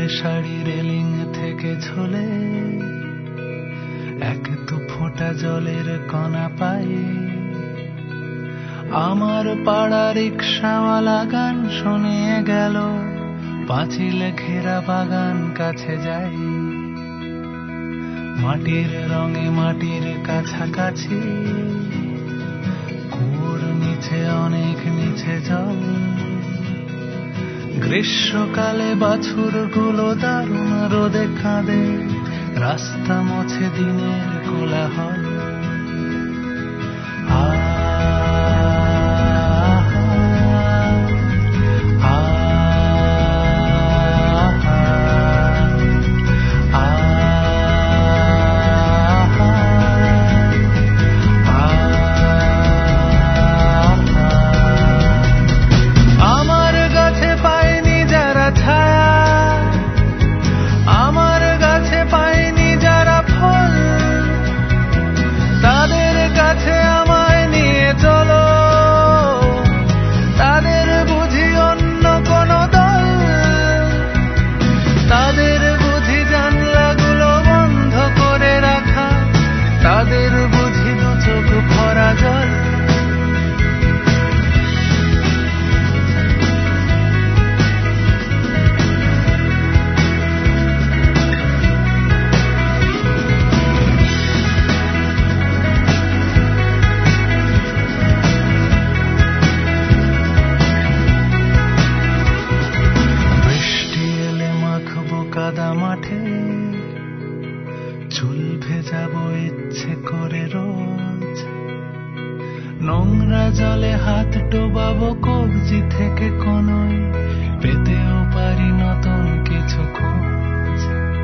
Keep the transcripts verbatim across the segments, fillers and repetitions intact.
Sari railing থেকে ঝোলে এক তো ফোঁটা জলের কণা পায়ে আমার পাড়া রিকশাওয়ালা গান শুনিয়ে গেল পাঁচিল ঘেরা বাগান কাছে যাই মাটির রঙে মাটির কাছাকাছি কুয়োর নিচে অনেক নিচে জল গ্রীষ্মকালে বাছুর গুলো দারুণ রোদে কাঁদে রাস্তা মোছে দিনের কোলাহল কাদা মাঠে চুল ভেজাবো ইচ্ছে করে রোজ নোংরা জলে হাত ডোবাবো কবজি থেকে কোনোই পেতেও পারি নতুন কিছু খোঁজ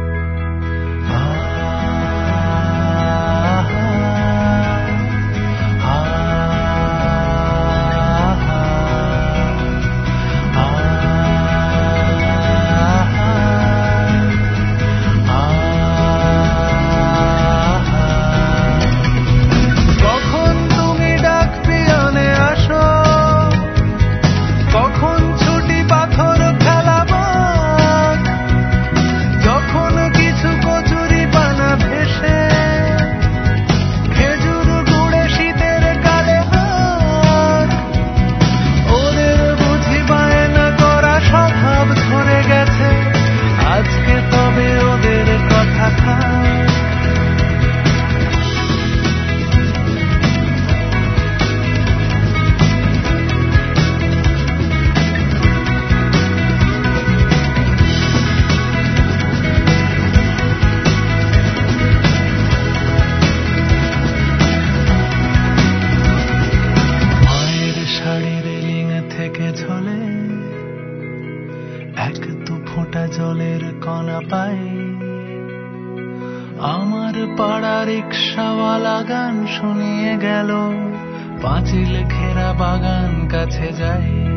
এক তো ফোঁটা জলের কণা পাই আমার পাড়া রিকশাওয়ালা গান শুনিয়ে গেল পাঁচিল ঘেরা বাগান কাছে যাই।